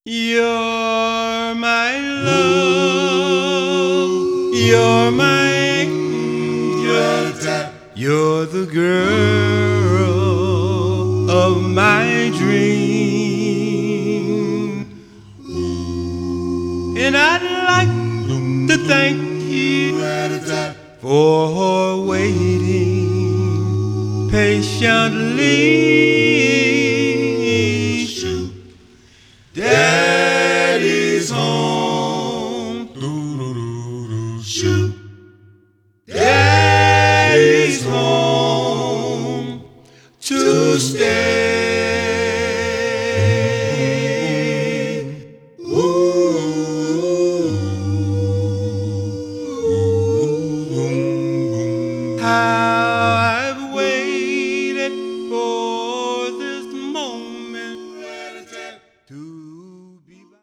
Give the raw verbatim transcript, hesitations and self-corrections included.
You're my love, you're my angel, you're the girl of my dream. And I'd like to thank you for waiting patiently